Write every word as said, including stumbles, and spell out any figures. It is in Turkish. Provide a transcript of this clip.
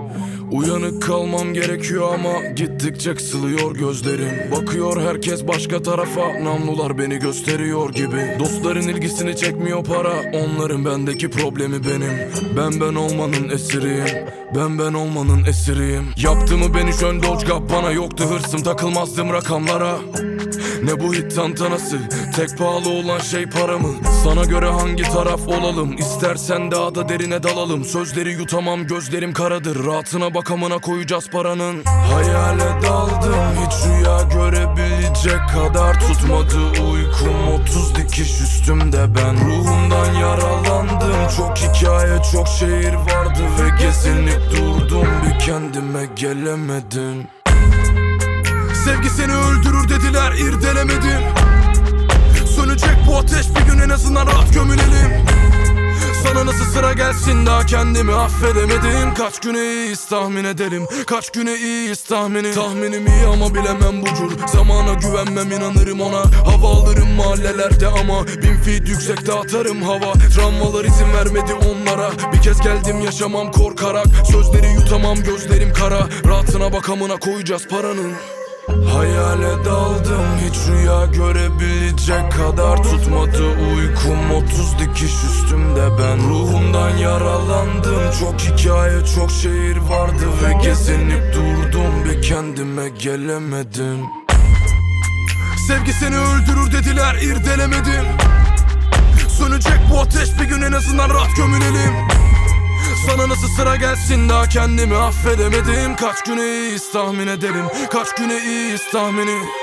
Uyanık kalmam gerekiyor ama gittikçe kısılıyor gözlerim. Bakıyor herkes başka tarafa, namlular beni gösteriyor gibi. Dostların ilgisini çekmiyor para, onların bendeki problemi benim. Ben ben olmanın esiriyim, ben ben olmanın esiriyim. Yaptığımı beni şön dolçgap, bana yoktu hırsım, takılmazdım rakamlara. Ne bu hit tantanası, tek pahalı olan şey para mı? Sana göre hangi taraf olalım? İstersen daha da derine dalalım. Sözleri yutamam, gözlerim karadır. Rahatına bakamına koyacağız paranın. Hayale daldım, hiç rüya görebilecek kadar tutmadı uykum. Otuz dikiş üstümde ben, ruhumdan yaralandım. Çok hikaye, çok şehir vardı ve gezinip durdum. Bir kendime gelemedim. Sevgi seni öldürür dediler, irdelemedim. Sönecek bu ateş bir gün, en azından rahat gömülelim. Sana nasıl sıra gelsin, daha kendimi affedemedim. Kaç güne iyiyiz tahmin edelim, kaç güne iyiyiz tahmini. Tahminim iyi ama bilemem bucur. Zamana güvenmem, inanırım ona. Hava alırım mahallelerde ama bin feet yüksekte atarım hava. Travmalar izin vermedi onlara. Bir kez geldim yaşamam korkarak. Sözleri yutamam, gözlerim kara. Rahatına bakamına koyacağız paranın. Hayale daldım, hiç rüya görebilecek kadar tutmadı uykum. Otuz dikiş üstümde ben, ruhumdan yaralandım. Çok hikaye, çok şehir vardı ve gezinip durdum. Bir kendime gelemedim. Sevgi seni öldürür dediler, irdelemedim. Sönecek bu ateş bir gün, en azından rahat gömülelim. Sana nasıl sıra gelsin, daha kendimi affedemedim. Kaç güne iyiyiz tahmin edelim, kaç güne iyiyiz tahmini.